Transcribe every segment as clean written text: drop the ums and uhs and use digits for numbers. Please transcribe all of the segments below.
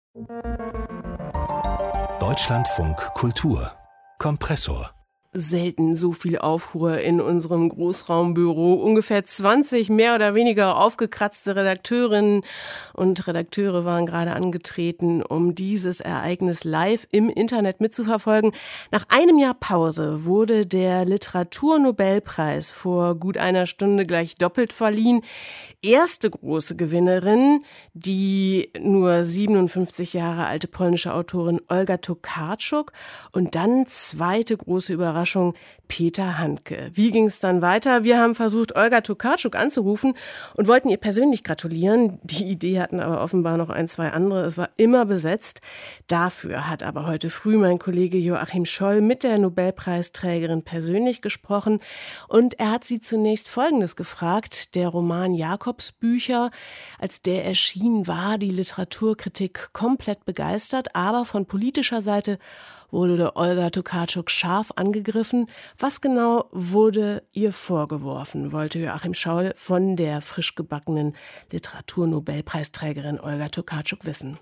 Deutschlandfunk Kultur Kompressor. Selten so viel Aufruhr in unserem Großraumbüro. Ungefähr 20 mehr oder weniger aufgekratzte Redakteurinnen und Redakteure waren gerade angetreten, um dieses Ereignis live im Internet mitzuverfolgen. Nach einem Jahr Pause wurde der Literaturnobelpreis vor gut einer Stunde gleich doppelt verliehen. Erste große Gewinnerin, die nur 57 Jahre alte polnische Autorin Olga Tokarczuk und dann zweite große Überraschung Peter Handke. Wie ging es dann weiter? Wir haben versucht, Olga Tokarczuk anzurufen und wollten ihr persönlich gratulieren. Die Idee hatten aber offenbar noch ein, zwei andere. Es war immer besetzt. Dafür hat aber heute früh mein Kollege Joachim Scholl mit der Nobelpreisträgerin persönlich gesprochen und er hat sie zunächst Folgendes gefragt. Der Roman Jakobsbücher, als der erschien, war die Literaturkritik komplett begeistert, aber von politischer Seite wurde der Olga Tokarczuk scharf angegriffen. Was genau wurde ihr vorgeworfen, wollte Joachim Scholl von der frisch gebackenen Literaturnobelpreisträgerin Olga Tokarczuk wissen.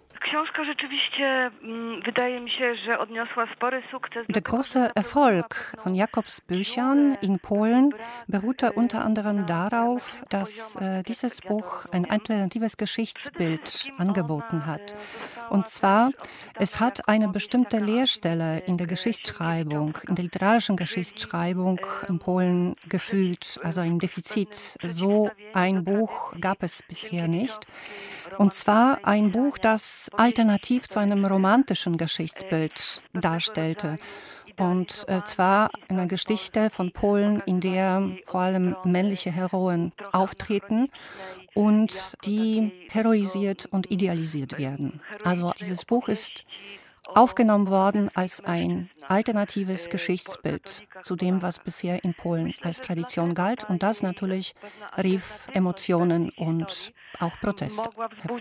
Der große Erfolg von Jakobsbüchern in Polen beruhte unter anderem darauf, dass dieses Buch ein alternatives Geschichtsbild angeboten hat. Und zwar, es hat eine bestimmte Leerstelle in der Geschichtsschreibung, in der literarischen Geschichtsschreibung in Polen gefühlt, also ein Defizit. So ein Buch gab es bisher nicht. Und zwar ein Buch, das alternativ zu einem romantischen Geschichtsbild darstellte. Und zwar eine Geschichte von Polen, in der vor allem männliche Heroen auftreten und die heroisiert und idealisiert werden. Also dieses Buch ist aufgenommen worden als ein alternatives Geschichtsbild zu dem, was bisher in Polen als Tradition galt. Und das natürlich rief Emotionen und auch Proteste hervor.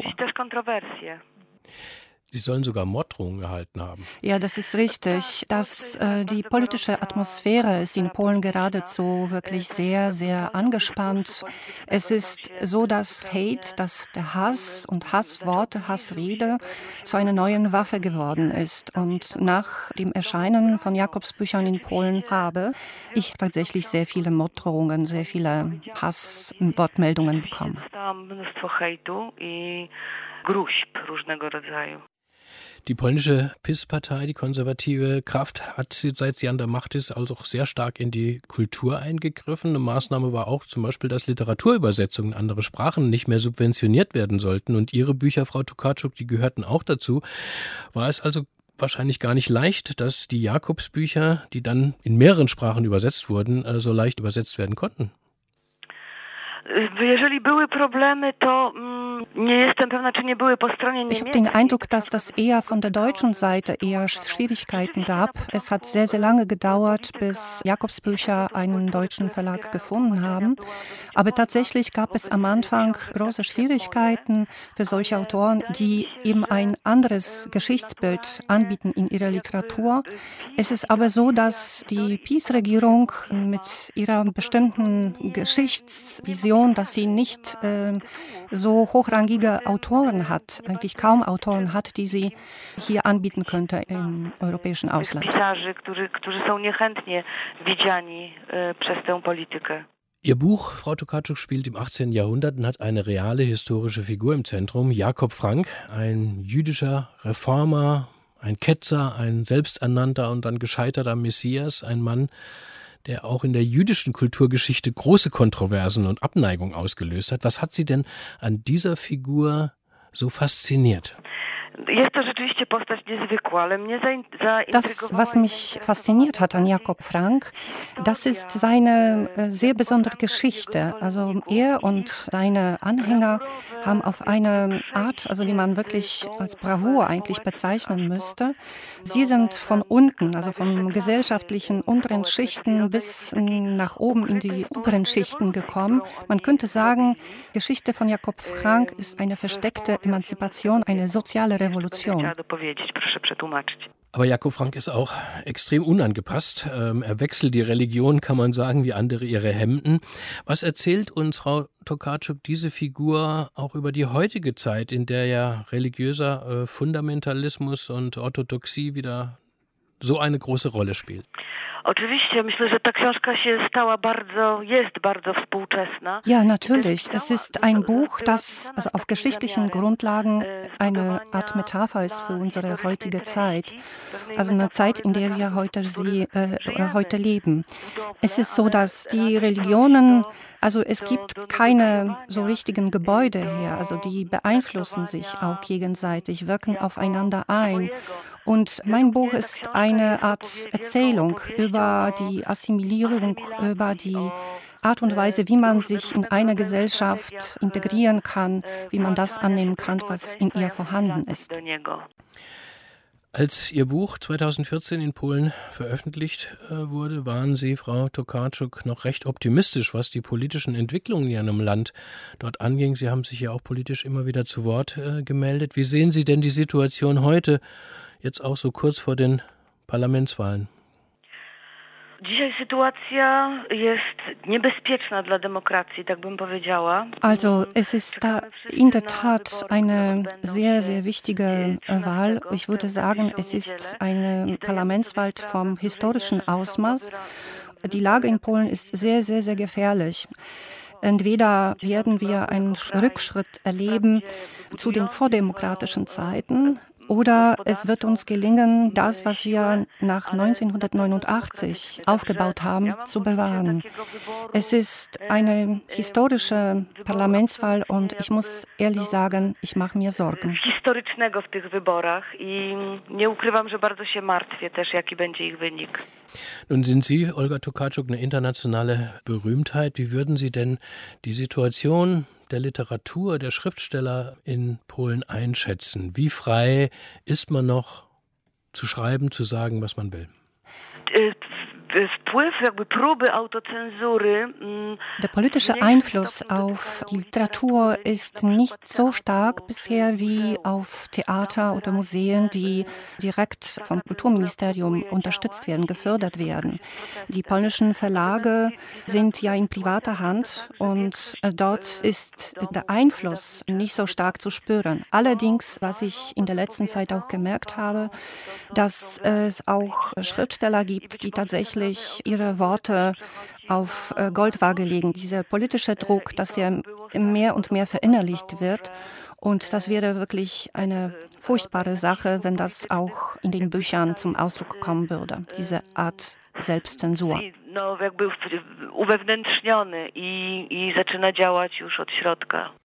Sie sollen sogar Morddrohungen erhalten haben. Ja, das ist richtig. Die politische Atmosphäre ist in Polen geradezu wirklich sehr, sehr angespannt. Es ist so, dass der Hass und Hassworte, Hassrede zu einer neuen Waffe geworden ist. Und nach dem Erscheinen von Jakobsbüchern in Polen habe ich tatsächlich sehr viele Morddrohungen, sehr viele Hasswortmeldungen bekommen. Die polnische PiS-Partei, die konservative Kraft, hat, seit sie an der Macht ist, also auch sehr stark in die Kultur eingegriffen. Eine Maßnahme war auch zum Beispiel, dass Literaturübersetzungen in andere Sprachen nicht mehr subventioniert werden sollten. Und Ihre Bücher, Frau Tokarczuk, die gehörten auch dazu. War es also wahrscheinlich gar nicht leicht, dass die Jakobsbücher, die dann in mehreren Sprachen übersetzt wurden, so leicht übersetzt werden konnten? Ich habe den Eindruck, dass das eher von der deutschen Seite eher Schwierigkeiten gab. Es hat sehr, sehr lange gedauert, bis Jakobsbücher einen deutschen Verlag gefunden haben. Aber tatsächlich gab es am Anfang große Schwierigkeiten für solche Autoren, die eben ein anderes Geschichtsbild anbieten in ihrer Literatur. Es ist aber so, dass die PiS-Regierung mit ihrer bestimmten Geschichtsvision, dass sie nicht so hochrangige Autoren hat, eigentlich kaum Autoren hat, die sie hier anbieten könnte im europäischen Ausland. Ihr Buch, Frau Tokarczuk, spielt im 18. Jahrhundert und hat eine reale historische Figur im Zentrum, Jakob Frank, ein jüdischer Reformer, ein Ketzer, ein selbsternannter und dann gescheiterter Messias, ein Mann, der auch in der jüdischen Kulturgeschichte große Kontroversen und Abneigung ausgelöst hat. Was hat Sie denn an dieser Figur so fasziniert? Das, was mich fasziniert hat an Jakob Frank, das ist seine sehr besondere Geschichte. Also er und seine Anhänger haben auf eine Art, also die man wirklich als Bravour eigentlich bezeichnen müsste. Sie sind von unten, also von gesellschaftlichen unteren Schichten bis nach oben in die oberen Schichten gekommen. Man könnte sagen, Geschichte von Jakob Frank ist eine versteckte Emanzipation, eine soziale Revolution. Aber Jakob Frank ist auch extrem unangepasst. Er wechselt die Religion, kann man sagen, wie andere ihre Hemden. Was erzählt uns, Frau Tokarczuk, diese Figur auch über die heutige Zeit, in der ja religiöser Fundamentalismus und Orthodoxie wieder so eine große Rolle spielt? Ja, natürlich. Es ist ein Buch, das also auf geschichtlichen Grundlagen eine Art Metapher ist für unsere heutige Zeit. Also eine Zeit, in der wir heute leben. Es ist so, dass die Religionen, also es gibt keine so richtigen Gebäude her, also die beeinflussen sich auch gegenseitig, wirken aufeinander ein. Und mein Buch ist eine Art Erzählung über die Assimilierung, über die Art und Weise, wie man sich in eine Gesellschaft integrieren kann, wie man das annehmen kann, was in ihr vorhanden ist. Als Ihr Buch 2014 in Polen veröffentlicht wurde, waren Sie, Frau Tokarczuk, noch recht optimistisch, was die politischen Entwicklungen in Ihrem Land dort anging. Sie haben sich ja auch politisch immer wieder zu Wort gemeldet. Wie sehen Sie denn die Situation heute, jetzt auch so kurz vor den Parlamentswahlen? Also es ist da in der Tat eine sehr, sehr wichtige Wahl. Ich würde sagen, es ist eine Parlamentswahl vom historischen Ausmaß. Die Lage in Polen ist sehr, sehr, sehr gefährlich. Entweder werden wir einen Rückschritt erleben zu den vordemokratischen Zeiten, oder es wird uns gelingen, das, was wir nach 1989 aufgebaut haben, zu bewahren. Es ist eine historische Parlamentswahl und ich muss ehrlich sagen, ich mache mir Sorgen. Nun sind Sie, Olga Tokarczuk, eine internationale Berühmtheit. Wie würden Sie denn die Situation der Literatur, der Schriftsteller in Polen einschätzen? Wie frei ist man noch zu schreiben, zu sagen, was man will? Der politische Einfluss auf die Literatur ist nicht so stark bisher wie auf Theater oder Museen, die direkt vom Kulturministerium unterstützt werden, gefördert werden. Die polnischen Verlage sind ja in privater Hand und dort ist der Einfluss nicht so stark zu spüren. Allerdings, was ich in der letzten Zeit auch gemerkt habe, dass es auch Schriftsteller gibt, die tatsächlich ihre Worte auf Goldwaage legen. Dieser politische Druck, dass er mehr und mehr verinnerlicht wird. Und das wäre wirklich eine furchtbare Sache, wenn das auch in den Büchern zum Ausdruck kommen würde, diese Art Selbstzensur. Uwewnętrzniony i zaczyna działać już od środka.